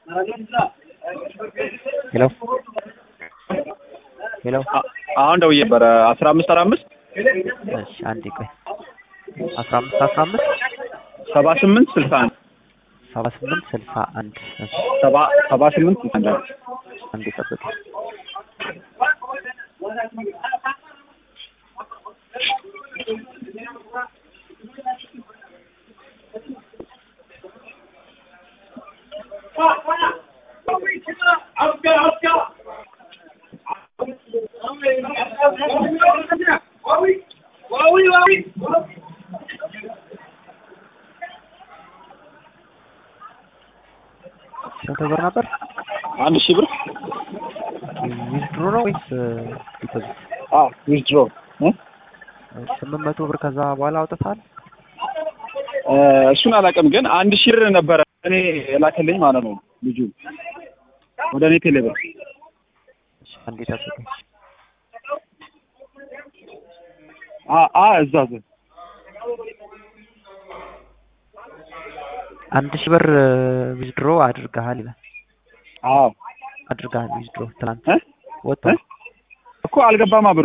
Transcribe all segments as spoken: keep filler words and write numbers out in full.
ሄሎ ሄሎ አሁን ደውዬ ነበር አስራ አምስት አርባ አምስት እሺ አንዴ ቆይ አስራ አምስት አስራ አምስት ሰባ ስምንት ስልሳ አንድ ሰባ ስምንት ስልሳ አንድ እሺ ሰባ ሰባ ስምንት ስልሳ አንድ አንዴ ጠብቅ ስንት ብር ነበር? አንድ ሺህ ብር ዊዝድሮ ነው ወይስ ዲፖዚት? አዎ ዊዝድሮ እ ስምንት መቶ ብር ከዛ በኋላ አውጥታል? እሱን አላውቅም፣ ግን አንድ ሺህ ብር ነበረ እኔ የላከልኝ ማለት ነው ልጁ ወደ እኔ ቴሌብር። እሺ አንዴ ታስቀኝ። አ አ እዛ እዛ አንድ ሺህ ብር ዊዝድሮ አድርገሃል ይላል። አዎ አድርገሃል ዊዝድሮ ትናንት እ ወጣ እኮ አልገባማ ብሩ።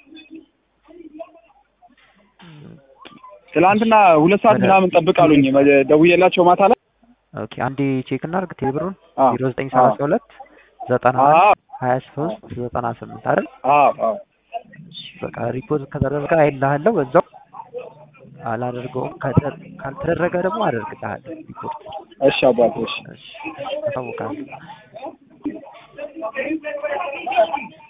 ትላንትና ሁለት ሰዓት ምናምን ጠብቃሉኝ ደውዬላቸው ማታ ላይ። ኦኬ አንዴ ቼክ እናድርግ ቴሌብሩን አዎ ዜሮ ዘጠኝ ሰላሳ ሁለት ዘጠና ሀያ ሶስት ዘጠና ስምንት አይደል? አዎ አዎ እሺ በቃ ሪፖርት ከተደረገ አይልሃለሁ በዛው አላደርገውም ካልተደረገ ደግሞ አደርግልሃለሁ ሪፖርት። እሺ አባቴ እሺ እሺ አሳውቃለሁ።